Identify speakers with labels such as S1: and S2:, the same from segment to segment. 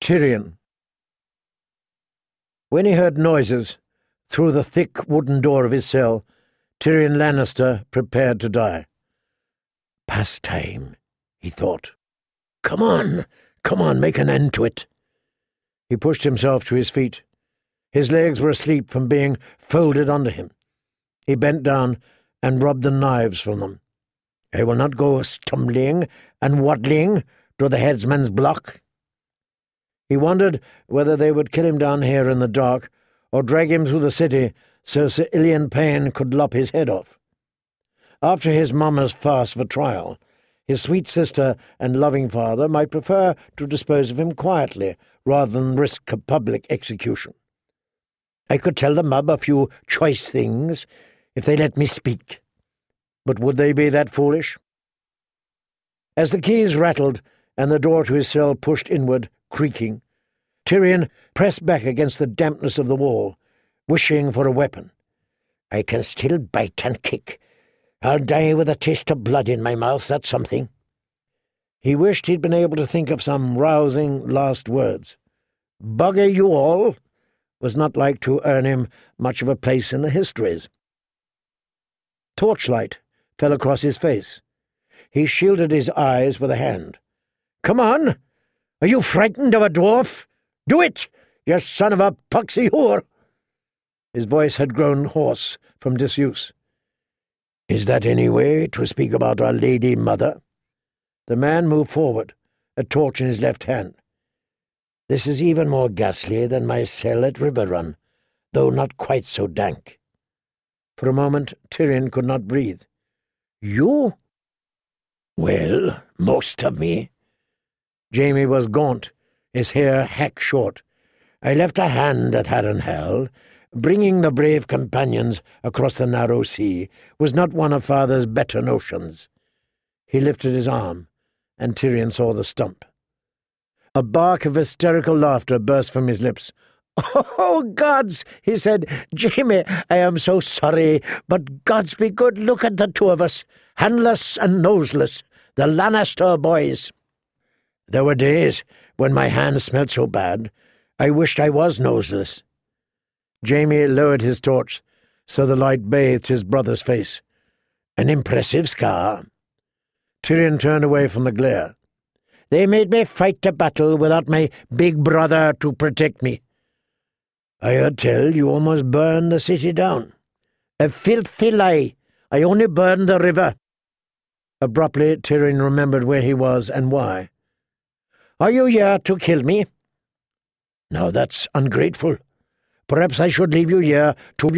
S1: Tyrion. When he heard noises through the thick wooden door of his cell, Tyrion Lannister prepared to die. "Past time," he thought. Come on, make an end to it." He pushed himself to his feet. His legs were asleep from being folded under him. He bent down and rubbed the knives from them. "I will not go stumbling and waddling to the headsman's block." He wondered whether they would kill him down here in the dark or drag him through the city so Sir Ilyn Payne could lop his head off. After his mamma's fast for trial, his sweet sister and loving father might prefer to dispose of him quietly rather than risk a public execution. "I could tell the mub a few choice things if they let me speak. But would they be that foolish?" As the keys rattled and the door to his cell pushed inward, creaking, Tyrion pressed back against the dampness of the wall, wishing for a weapon. "I can still bite and kick. I'll die with a taste of blood in my mouth, that's something." He wished he'd been able to think of some rousing last words. "Bugger you all" was not like to earn him much of a place in the histories. Torchlight fell across his face. He shielded his eyes with a hand. "Come on! Are you frightened of a dwarf? Do it, you son of a poxy whore!" His voice had grown hoarse from disuse. "Is that any way to speak about our Lady Mother?" The man moved forward, a torch in his left hand. "This is even more ghastly than my cell at Riverrun, though not quite so dank." For a moment Tyrion could not breathe. "You?" "Well, most of me." Jaime was gaunt, his hair hack short. "I left a hand at Harrenhal. Bringing the brave companions across the narrow sea was not one of Father's better notions." He lifted his arm, and Tyrion saw the stump. A bark of hysterical laughter burst from his lips. "Oh, gods," he said. "Jaime, I am so sorry, but gods be good, look at the two of us, handless and noseless, the Lannister boys." "There were days when my hands smelt so bad, I wished I was noseless." Jaime lowered his torch, so the light bathed his brother's face. "An impressive scar." Tyrion turned away from the glare. "They made me fight a battle without my big brother to protect me." "I heard tell you almost burned the city down." "A filthy lie. I only burned the river." Abruptly Tyrion remembered where he was and why. "Are you here to kill me?" "Now that's ungrateful. Perhaps I should leave you here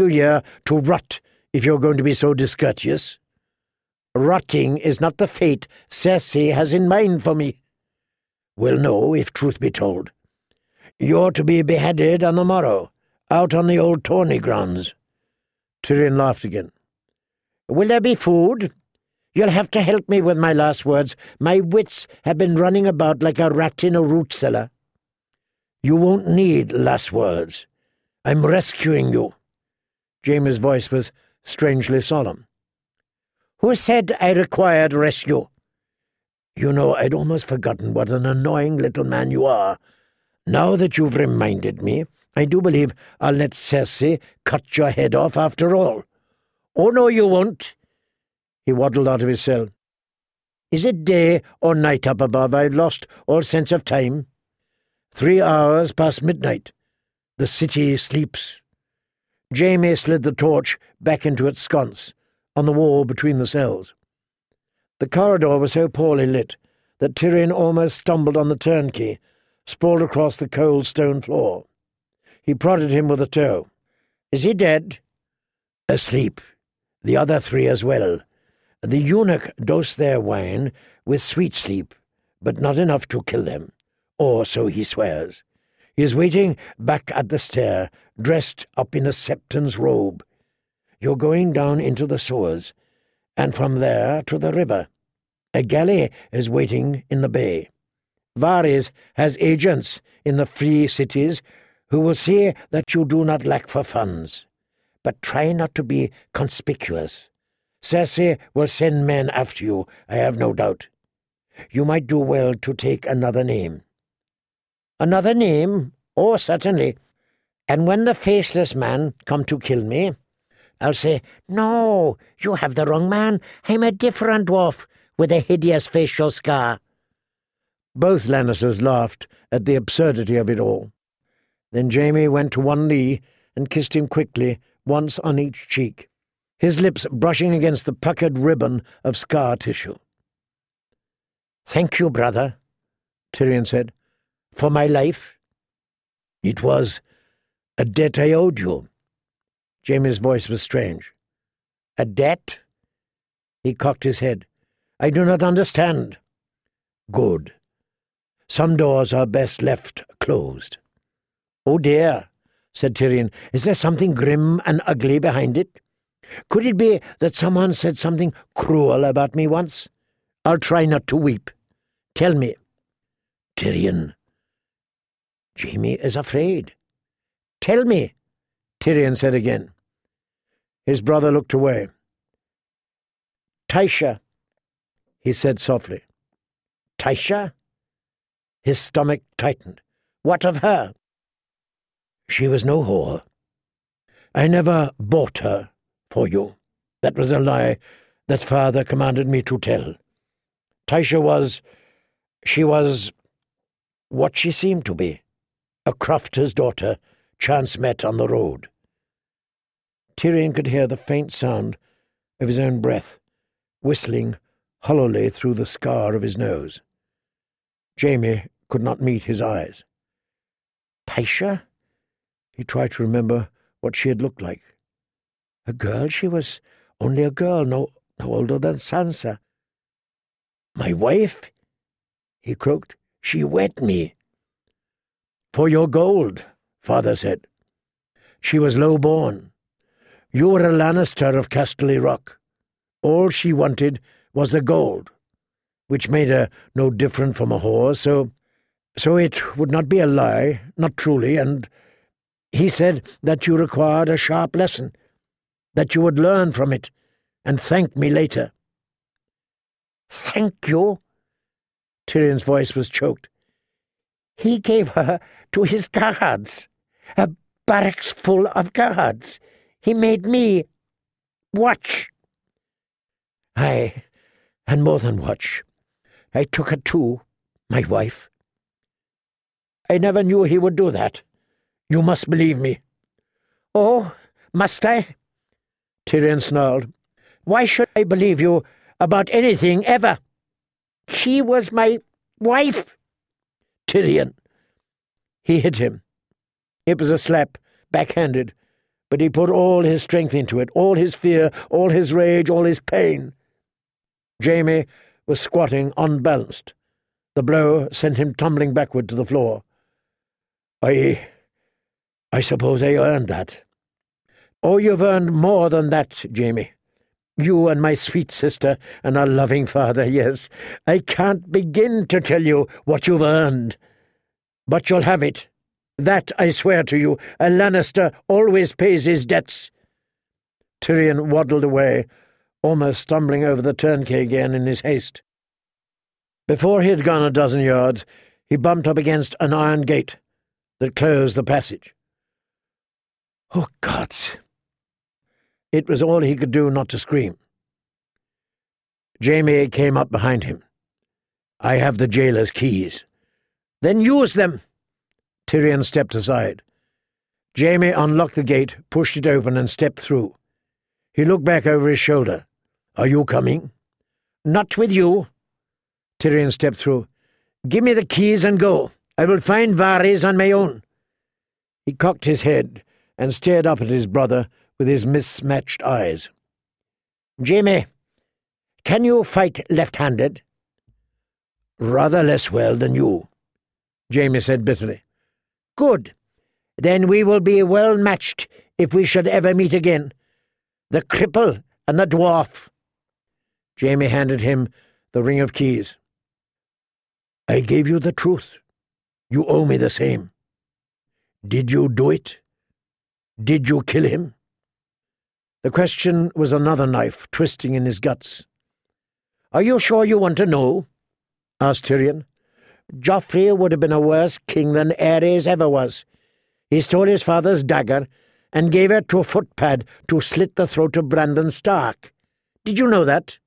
S1: to rot, if you're going to be so discourteous." "Rotting is not the fate Cersei has in mind for me." "Well, no, if truth be told. You're to be beheaded on the morrow, out on the old tourney grounds." Tyrion laughed again. "Will there be food? You'll have to help me with my last words. My wits have been running about like a rat in a root cellar." "You won't need last words. I'm rescuing you." Jaime's voice was strangely solemn. "Who said I required rescue?" "You know, I'd almost forgotten what an annoying little man you are. Now that you've reminded me, I do believe I'll let Cersei cut your head off after all." "Oh, no, you won't." He waddled out of his cell. "Is it day or night up above? I've lost all sense of time." 3 hours past midnight. The city sleeps. Jaime slid the torch back into its sconce, on the wall between the cells. The corridor was so poorly lit that Tyrion almost stumbled on the turnkey, sprawled across the cold stone floor. He prodded him with a toe. "Is he dead?" "Asleep. The other 3 as well. The eunuch dosed their wine with sweet sleep, but not enough to kill them, or so he swears. He is waiting back at the stair, dressed up in a septon's robe. You're going down into the sewers, and from there to the river. A galley is waiting in the bay. Varys has agents in the free cities who will see that you do not lack for funds. But try not to be conspicuous. Cersei will send men after you, I have no doubt. You might do well to take another name." Another name? Oh, certainly. And when the faceless man come to kill me, I'll say, No, you have the wrong man. I'm a different dwarf with a hideous facial scar. Both Lannisters laughed at the absurdity of it all. Then Jaime went to one knee and kissed him quickly, once on each cheek, his lips brushing against the puckered ribbon of scar tissue. "Thank you, brother," Tyrion said, "for my life. It was a debt I owed you." Jaime's voice was strange. "A debt?" He cocked his head. "I do not understand." "Good. Some doors are best left closed." "Oh dear," said Tyrion. "Is there something grim and ugly behind it? Could it be that someone said something cruel about me once? I'll try not to weep. Tell me." "Tyrion." Jaime is afraid. "Tell me," Tyrion said again. His brother looked away. "Tysha," he said softly. "Tysha?" His stomach tightened. "What of her?" "She was no whore. I never bought her for you. That was a lie that father commanded me to tell. Tysha she was what she seemed to be, a crofter's daughter chance met on the road." Tyrion could hear the faint sound of his own breath, whistling hollowly through the scar of his nose. Jaime could not meet his eyes. Tysha? He tried to remember what she had looked like. A girl? She was only a girl, no older than Sansa. "My wife?" he croaked. "She wed me." "For your gold," father said. "She was low-born. You were a Lannister of Casterly Rock. All she wanted was the gold, which made her no different from a whore, so it would not be a lie, not truly, and he said that you required a sharp lesson, that you would learn from it, and thank me later." "Thank you?" Tyrion's voice was choked. "He gave her to his guards, a barracks full of guards. He made me watch." "Aye, and more than watch. I took her too, my wife." "I never knew he would do that. You must believe me." "Oh, must I?" Tyrion snarled. "Why should I believe you about anything, ever? She was my wife." "Tyrion." He hit him. It was a slap, backhanded, but he put all his strength into it, all his fear, all his rage, all his pain. Jaime was squatting unbalanced. The blow sent him tumbling backward to the floor. I suppose I earned that." "Oh, you've earned more than that, Jaime. You and my sweet sister and our loving father, yes. I can't begin to tell you what you've earned. But you'll have it. That I swear to you. A Lannister always pays his debts." Tyrion waddled away, almost stumbling over the turnkey again in his haste. Before he had gone a dozen yards, he bumped up against an iron gate that closed the passage. "Oh, gods!" It was all he could do not to scream. Jaime came up behind him. "I have the jailer's keys." "Then use them." Tyrion stepped aside. Jaime unlocked the gate, pushed it open, and stepped through. He looked back over his shoulder. "Are you coming?" "Not with you." Tyrion stepped through. "Give me the keys and go. I will find Varys on my own." He cocked his head and stared up at his brother with his mismatched eyes. "Jaime, can you fight left-handed?" "Rather less well than you," Jaime said bitterly. "Good. Then we will be well matched if we should ever meet again. The cripple and the dwarf." Jaime handed him the ring of keys. "I gave you the truth. You owe me the same. Did you do it? Did you kill him?" The question was another knife twisting in his guts. "Are you sure you want to know?" asked Tyrion. Joffrey would have been a worse king than Aerys ever was. He stole his father's dagger and gave it to a footpad to slit the throat of Brandon Stark. Did you know that?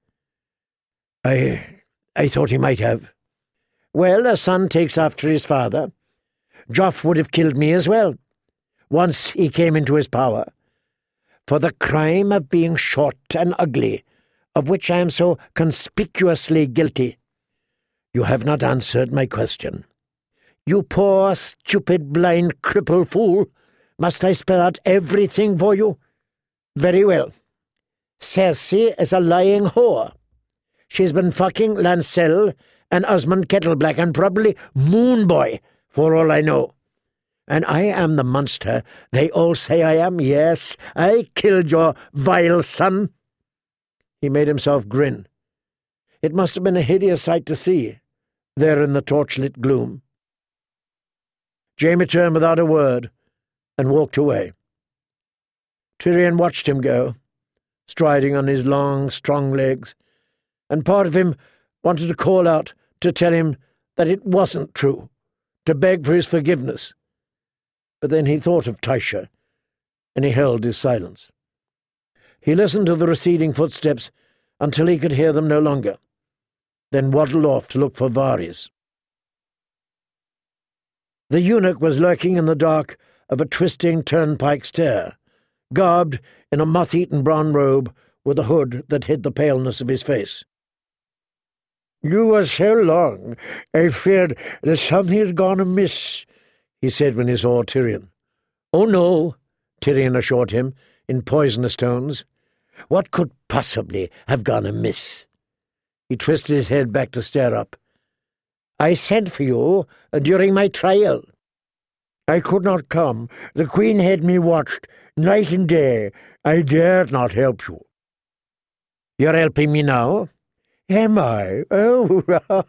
S1: I thought he might have. Well, a son takes after his father. Joff would have killed me as well, once he came into his power, for the crime of being short and ugly, of which I am so conspicuously guilty. You have not answered my question. You poor, stupid, blind, crippled fool. Must I spell out everything for you? Very well. Cersei is a lying whore. She's been fucking Lancel and Osmond Kettleblack and probably Moonboy, for all I know. And I am the monster they all say I am. Yes, I killed your vile son. He made himself grin. It must have been a hideous sight to see, there in the torchlit gloom. Jaime turned without a word and walked away. Tyrion watched him go, striding on his long, strong legs, and part of him wanted to call out to tell him that it wasn't true, to beg for his forgiveness. But then he thought of Tysha, and he held his silence. He listened to the receding footsteps until he could hear them no longer, then waddled off to look for Varys. The eunuch was lurking in the dark of a twisting turnpike stair, garbed in a moth-eaten brown robe with a hood that hid the paleness of his face. "You were so long, I feared that something had gone amiss," he said when he saw Tyrion. "Oh, no," Tyrion assured him in poisonous tones. "What could possibly have gone amiss?" He twisted his head back to stare up. "I sent for you during my trial." "I could not come. The Queen had me watched night and day. I dared not help you." "You're helping me now?" "Am I? Oh,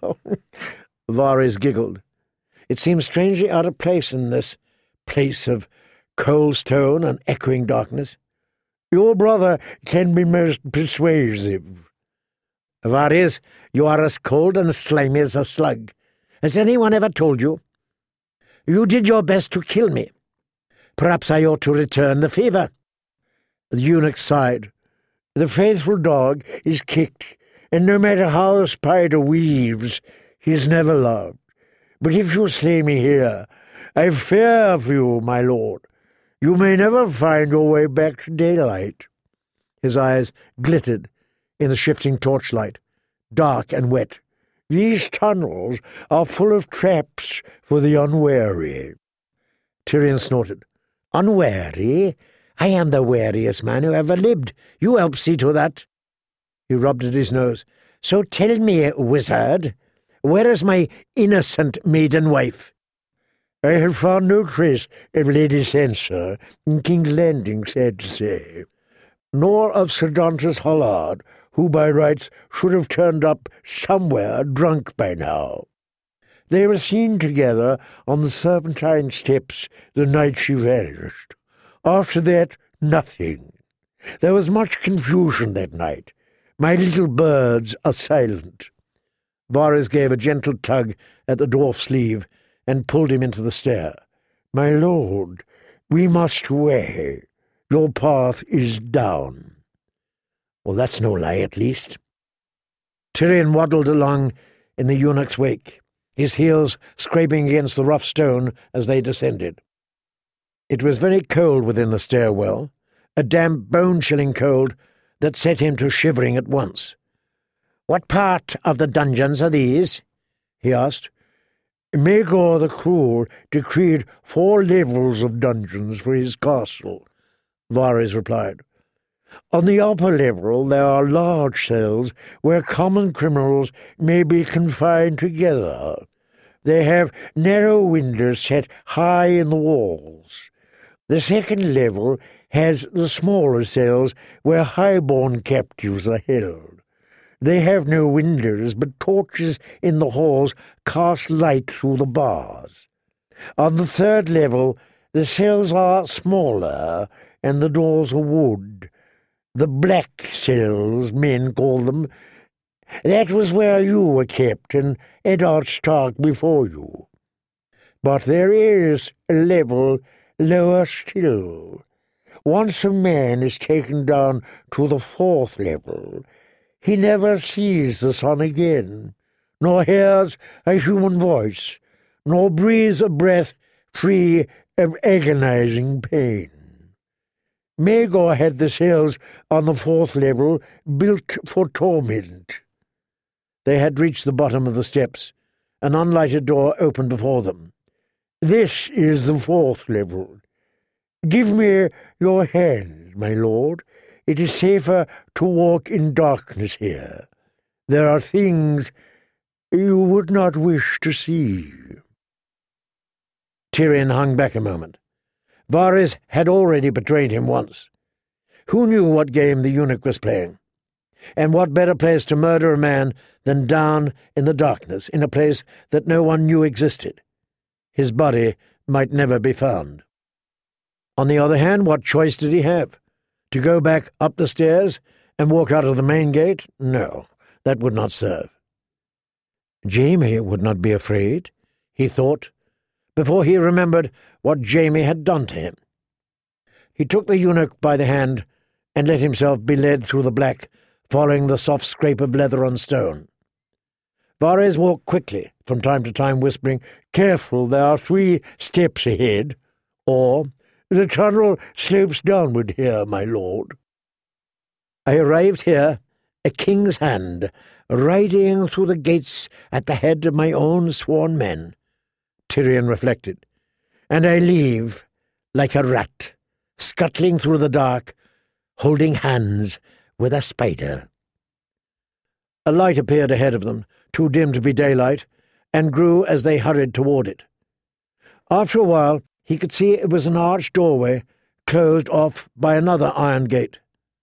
S1: Varys giggled. It seemed strangely out of place in this place of cold stone and echoing darkness. "Your brother can be most persuasive." "Varys, you are as cold and slimy as a slug. Has anyone ever told you? You did your best to kill me. Perhaps I ought to return the favour." The eunuch sighed. "The faithful dog is kicked, and no matter how the spider weaves, he is never loved. But if you slay me here, I fear for you, my lord. You may never find your way back to daylight." His eyes glittered in the shifting torchlight, dark and wet. "These tunnels are full of traps for the unwary." Tyrion snorted. "Unwary? I am the wariest man who ever lived. You help see to that." He rubbed at his nose. "So tell me, wizard, where is my innocent maiden wife?" "I have found no trace of Lady Sansa in King's Landing, sad to say, nor of Sir Dantas Hollard, who by rights should have turned up somewhere drunk by now. They were seen together on the Serpentine steps the night she vanished. After that, nothing. There was much confusion that night. My little birds are silent." Varys gave a gentle tug at the dwarf's sleeve and pulled him into the stair. "My lord, we must away. Your path is down." "Well, that's no lie, at least." Tyrion waddled along in the eunuch's wake, his heels scraping against the rough stone as they descended. It was very cold within the stairwell, a damp, bone-chilling cold that set him to shivering at once. "What part of the dungeons are these?" he asked. "Maegor the Cruel decreed 4 levels of dungeons for his castle," Varys replied. "On the upper level there are large cells where common criminals may be confined together. They have narrow windows set high in the walls. The second level has the smaller cells where high-born captives are held. They have no windows, but torches in the halls cast light through the bars. On the third level the cells are smaller, and the doors are wood. The black cells, men call them, That was where you were kept, and Eddard Stark before you. But there is a level lower still. Once a man is taken down to the 4th level, he never sees the sun again, nor hears a human voice, nor breathes a breath free of agonizing pain. Maegor had the cells on the 4th level built for torment. They had reached the bottom of the steps. An unlighted door opened before them. This is the 4th level. Give me your hand, my lord. It is safer to walk in darkness here. There are things you would not wish to see. Tyrion hung back a moment. Varys had already betrayed him once. Who knew what game the eunuch was playing? And what better place to murder a man than down in the darkness, in a place that no one knew existed? His body might never be found. On the other hand, what choice did he have? To go back up the stairs and walk out of the main gate? No, that would not serve. Jaime would not be afraid, he thought, before he remembered what Jaime had done to him. He took the eunuch by the hand and let himself be led through the black, following the soft scrape of leather on stone. Varys walked quickly, from time to time whispering, "Careful, there are 3 steps ahead," or, "The tunnel slopes downward here, my lord." I arrived here, a king's hand, riding through the gates at the head of my own sworn men, Tyrion reflected, and I leave like a rat, scuttling through the dark, holding hands with a spider. A light appeared ahead of them, too dim to be daylight, and grew as they hurried toward it. After a while, he could see it was an arched doorway, closed off by another iron gate.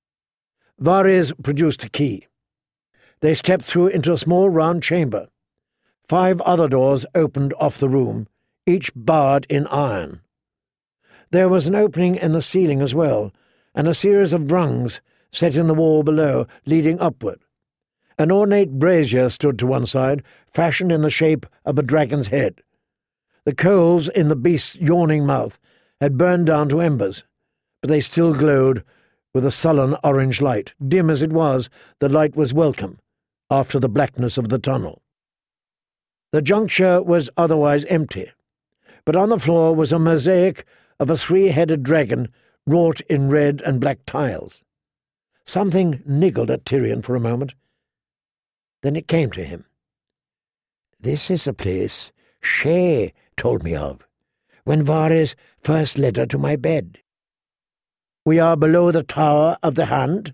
S1: Varys produced a key. They stepped through into a small round chamber. 5 other doors opened off the room, each barred in iron. There was an opening in the ceiling as well, and a series of rungs set in the wall below, leading upward. An ornate brazier stood to one side, fashioned in the shape of a dragon's head. The coals in the beast's yawning mouth had burned down to embers, but they still glowed with a sullen orange light. Dim as it was, the light was welcome, after the blackness of the tunnel. The juncture was otherwise empty, but on the floor was a mosaic of a 3-headed dragon wrought in red and black tiles. Something niggled at Tyrion for a moment. Then it came to him. This is the place Shae told me of, when Varys first led her to my bed. We are below the Tower of the Hand?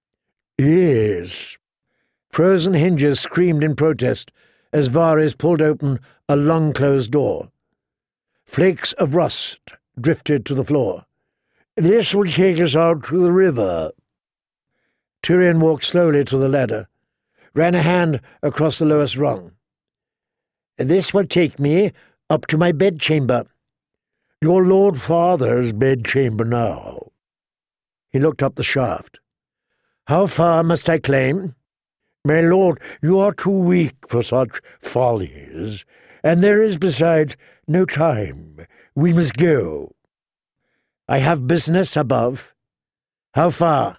S1: Yes. Frozen hinges screamed in protest as Varys pulled open a long-closed door. Flakes of rust drifted to the floor. This will take us out to the river. Tyrion walked slowly to the ladder, ran a hand across the lowest rung. This will take me up to my bedchamber. Your Lord Father's bedchamber now. He looked up the shaft. How far must I climb? My lord, you are too weak for such follies, and there is, besides, no time. We must go. I have business above. How far?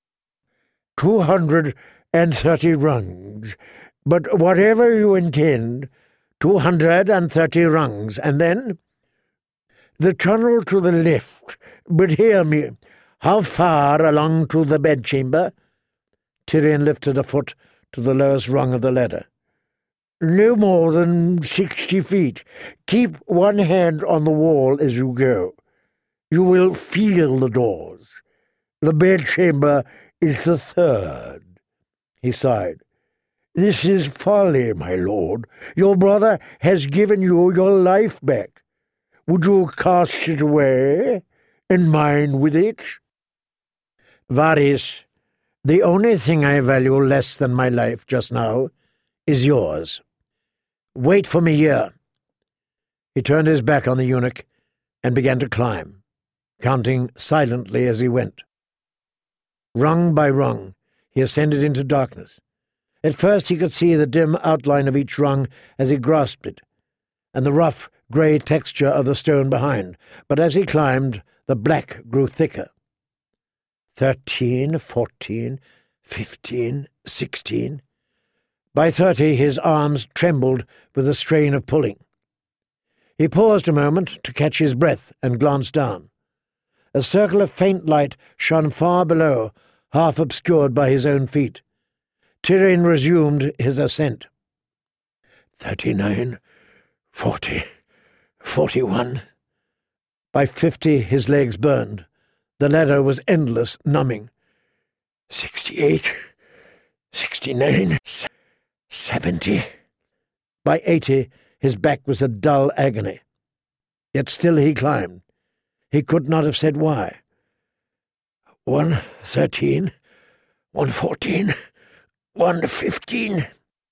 S1: 230 rungs. But whatever you intend, 230 rungs, and then? The tunnel to the left. But hear me, how far along to the bedchamber? Tyrion lifted a foot to the lowest rung of the ladder. No more than 60 feet. Keep one hand on the wall as you go. You will feel the doors. The bedchamber is the 3rd. He sighed. This is folly, my lord. Your brother has given you your life back. Would you cast it away, and mine with it? Varys, the only thing I value less than my life just now is yours. Wait for me here. He turned his back on the eunuch and began to climb, counting silently as he went. Rung by rung, he ascended into darkness. At first he could see the dim outline of each rung as he grasped it, and the rough, grey texture of the stone behind, but as he climbed, the black grew thicker. 13, 14, 15, 16. By 30 his arms trembled with the strain of pulling. He paused a moment to catch his breath and glanced down. A circle of faint light shone far below, half obscured by his own feet. Tyrion resumed his ascent. 39, 40, 41. By 50 his legs burned. The ladder was endless, numbing. 68, 69, 70. By 80 his back was a dull agony. Yet still he climbed. He could not have said why. 113, 114, 115.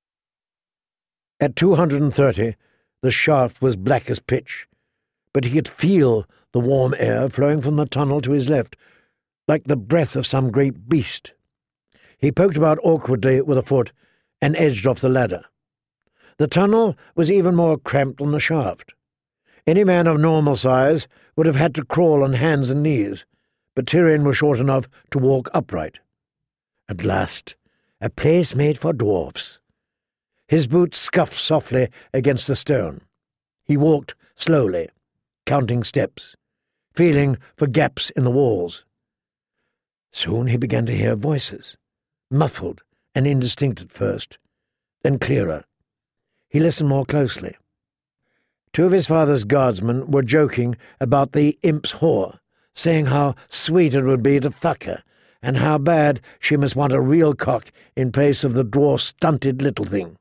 S1: At 230, the shaft was black as pitch, but he could feel the warm air flowing from the tunnel to his left, like the breath of some great beast. He poked about awkwardly with a foot and edged off the ladder. The tunnel was even more cramped than the shaft. Any man of normal size would have had to crawl on hands and knees, but Tyrion was short enough to walk upright. At last, a place made for dwarfs. His boots scuffed softly against the stone. He walked slowly, counting steps, feeling for gaps in the walls. Soon he began to hear voices, muffled and indistinct at first, then clearer. He listened more closely. Two of his father's guardsmen were joking about the imp's whore, saying how sweet it would be to fuck her, and how bad she must want a real cock in place of the dwarf's stunted little thing.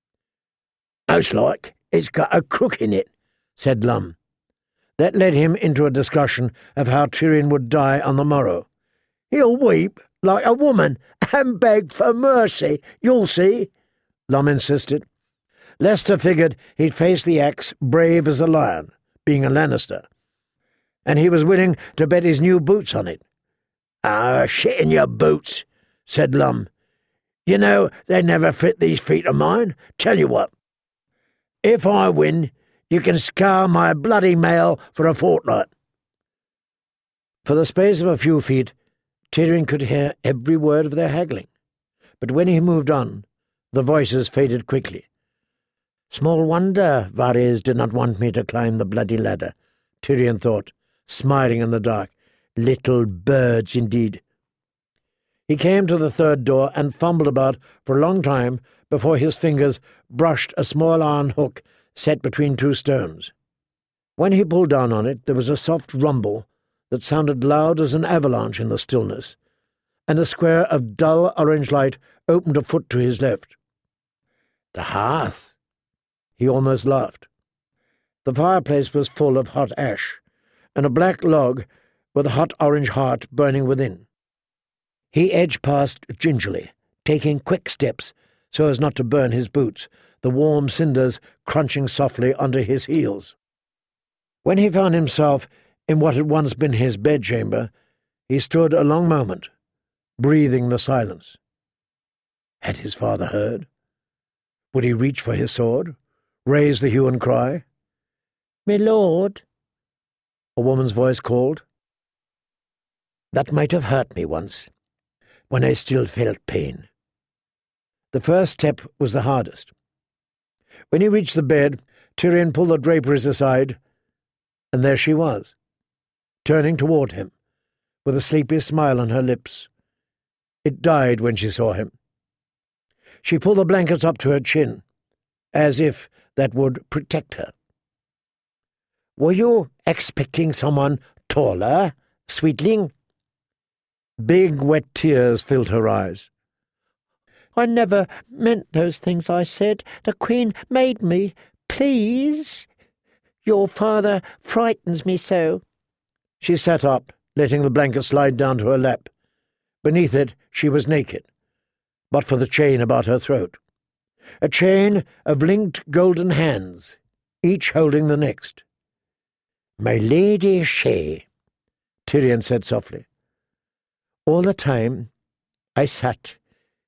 S1: "Most like it's got a crook in it," said Lum. That led him into a discussion of how Tyrion would die on the morrow. "He'll weep like a woman and beg for mercy, you'll see," Lum insisted. Lester figured he'd face the axe brave as a lion, being a Lannister, and he was willing to bet his new boots on it. Shit in your boots," said Lum. "You know they never fit these feet of mine. Tell you what, if I win, you can scour my bloody mail for a fortnight." For the space of a few feet, Tyrion could hear every word of their haggling, but when he moved on, the voices faded quickly. Small wonder Varys did not want me to climb the bloody ladder, Tyrion thought, smiling in the dark. Little birds, indeed. He came to the third door and fumbled about for a long time before his fingers brushed a small iron hook set between two stones. When he pulled down on it, there was a soft rumble that sounded loud as an avalanche in the stillness, and a square of dull orange light opened a foot to his left. The hearth! He almost laughed. The fireplace was full of hot ash, and a black log with a hot orange heart burning within. He edged past gingerly, taking quick steps so as not to burn his boots, the warm cinders crunching softly under his heels. When he found himself in what had once been his bedchamber, he stood a long moment, breathing the silence. Had his father heard? Would he reach for his sword, raise the hue and cry? "My lord," a woman's voice called. That might have hurt me once, when I still felt pain. The first step was the hardest. When he reached the bed, Tyrion pulled the draperies aside, and there she was, turning toward him, with a sleepy smile on her lips. It died when she saw him. She pulled the blankets up to her chin, as if that would protect her. "Were you expecting someone taller, sweetling?" Big wet tears filled her eyes. "I never meant those things I said. The Queen made me. Please. Your father frightens me so." She sat up, letting the blanket slide down to her lap. Beneath it she was naked, but for the chain about her throat. A chain of linked golden hands, each holding the next. "My Lady Shay," Tyrion said softly. All the time I sat,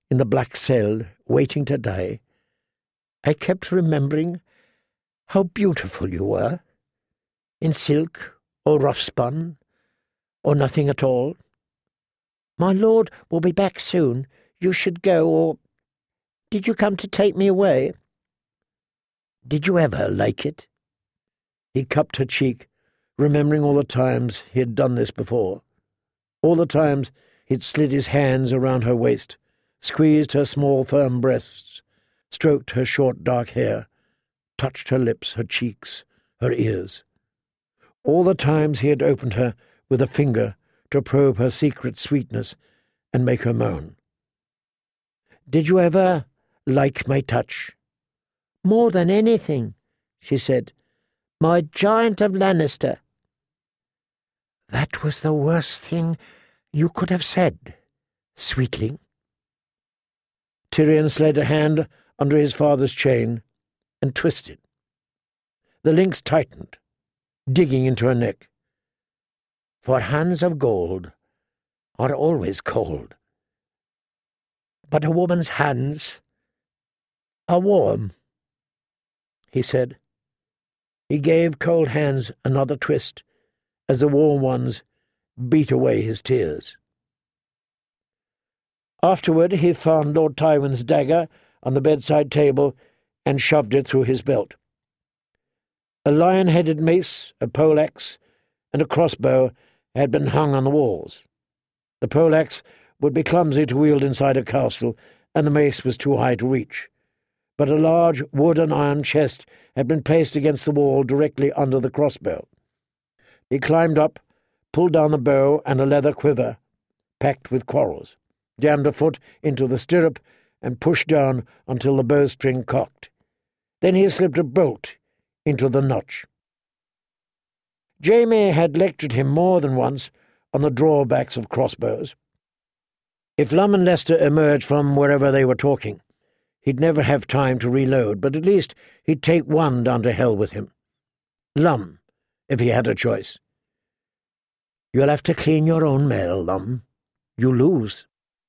S1: in the black cell, waiting to die, I kept remembering how beautiful you were, in silk or rough spun, or nothing at all. My lord will be back soon. You should go, or did you come to take me away? Did you ever like it? He cupped her cheek, remembering all the times he had done this before. All the times he'd slid his hands around her waist, squeezed her small, firm breasts, stroked her short, dark hair, touched her lips, her cheeks, her ears. All the times he had opened her with a finger to probe her secret sweetness and make her moan. Did you ever like my touch? More than anything, she said. My giant of Lannister. That was the worst thing you could have said, sweetling. Tyrion slid a hand under his father's chain and twisted. The links tightened, digging into her neck. For hands of gold are always cold. But a woman's hands are warm, he said. He gave cold hands another twist as the warm ones beat away his tears. Afterward he found Lord Tywin's dagger on the bedside table and shoved it through his belt. A lion-headed mace, a poleaxe, and a crossbow had been hung on the walls. The poleaxe would be clumsy to wield inside a castle, and the mace was too high to reach. But a large wood and iron chest had been placed against the wall directly under the crossbow. He climbed up, pulled down the bow and a leather quiver, packed with quarrels, jammed a foot into the stirrup, and pushed down until the bowstring cocked. Then he slipped a bolt into the notch. Jaime had lectured him more than once on the drawbacks of crossbows. If Lum and Lester emerged from wherever they were talking, he'd never have time to reload, but at least he'd take one down to hell with him. Lum, if he had a choice. You'll have to clean your own mail, Lum. You lose.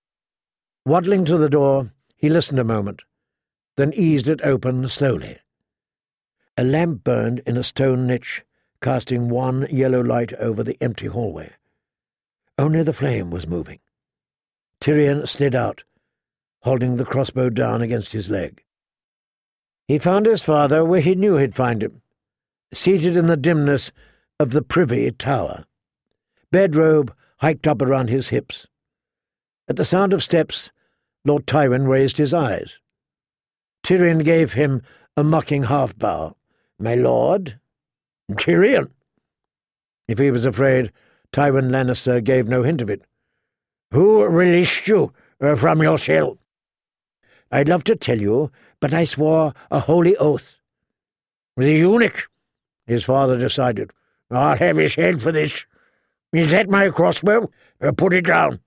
S1: Waddling to the door, he listened a moment, then eased it open slowly. A lamp burned in a stone niche, casting one yellow light over the empty hallway. Only the flame was moving. Tyrion slid out, holding the crossbow down against his leg. He found his father where he knew he'd find him, seated in the dimness of the privy tower, bedrobe hiked up around his hips. At the sound of steps, Lord Tywin raised his eyes. Tyrion gave him a mocking half-bow. "My lord?" "Tyrion." If he was afraid, Tywin Lannister gave no hint of it. "Who released you from your cell?" "I'd love to tell you, but I swore a holy oath." "The eunuch," his father decided. "I'll have his head for this. Is that my crossbow? Put it down."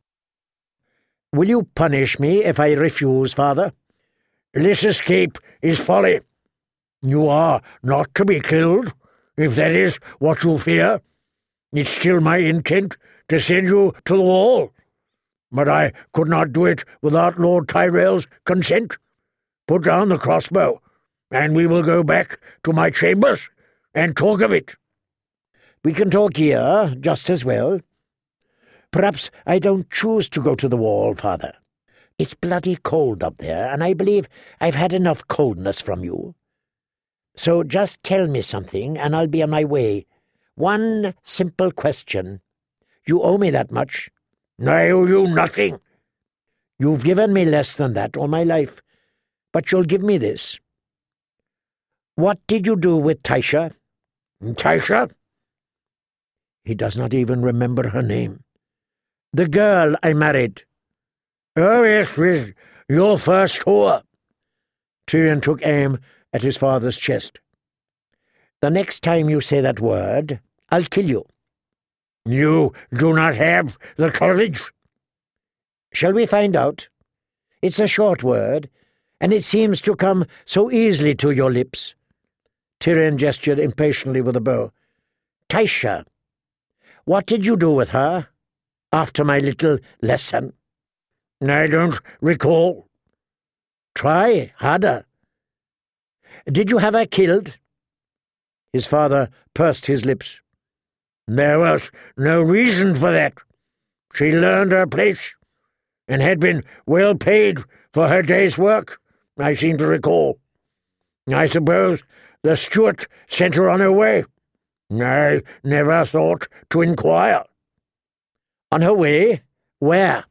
S1: "Will you punish me if I refuse, father?" "This escape is folly. You are not to be killed, if that is what you fear. It's still my intent to send you to the wall, but I could not do it without Lord Tyrell's consent. Put down the crossbow, and we will go back to my chambers and talk of it." "We can talk here just as well. Perhaps I don't choose to go to the wall, father. It's bloody cold up there, and I believe I've had enough coldness from you. So just tell me something, and I'll be on my way. One simple question. You owe me that much." "I owe you nothing." "You've given me less than that all my life, but you'll give me this. What did you do with Tysha?" "Tysha?" He does not even remember her name. "The girl I married." "Oh, yes, with your first whore." Tyrion took aim at his father's chest. "The next time you say that word, I'll kill you." "You do not have the courage." "Shall we find out? It's a short word, and it seems to come so easily to your lips." Tyrion gestured impatiently with a bow. "Tysha. What did you do with her after my little lesson?" I don't recall. Try harder. Did you have her killed? His father pursed his lips. There was no reason for that. She learned her place, and had been well paid for her day's work, I seem to recall. I suppose the steward sent her on her way. I never thought to inquire. On her way? Where?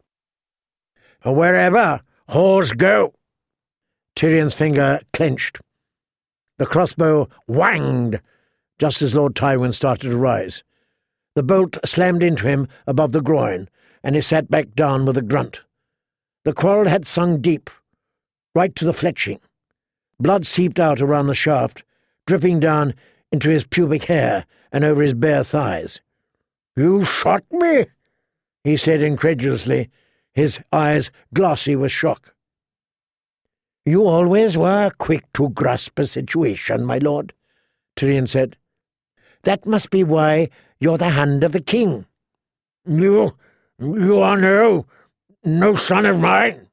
S1: Wherever whores go. Tyrion's finger clenched. The crossbow whanged just as Lord Tywin started to rise. The bolt slammed into him above the groin, and he sat back down with a grunt. The quarrel had sunk deep, right to the fletching. Blood seeped out around the shaft, dripping down into his pubic hair and over his bare thighs. "You shot me?" he said incredulously, his eyes glassy with shock. "You always were quick to grasp a situation, my lord," Tyrion said. "That must be why you're the hand of the king." You are no son of mine."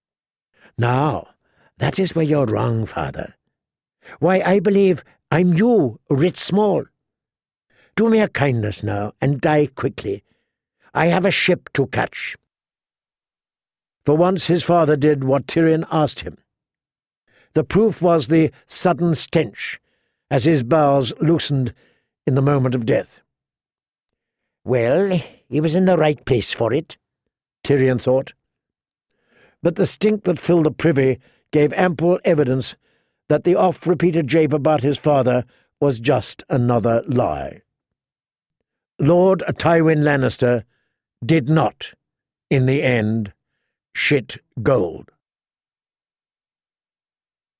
S1: "Now, that is where you're wrong, father. Why, I believe I'm you, writ small. Do me a kindness now, and die quickly. I have a ship to catch." For once his father did what Tyrion asked him. The proof was the sudden stench, as his bowels loosened in the moment of death. Well, he was in the right place for it, Tyrion thought. But the stink that filled the privy gave ample evidence that the oft-repeated jape about his father was just another lie. Lord Tywin Lannister did not, in the end, shit gold.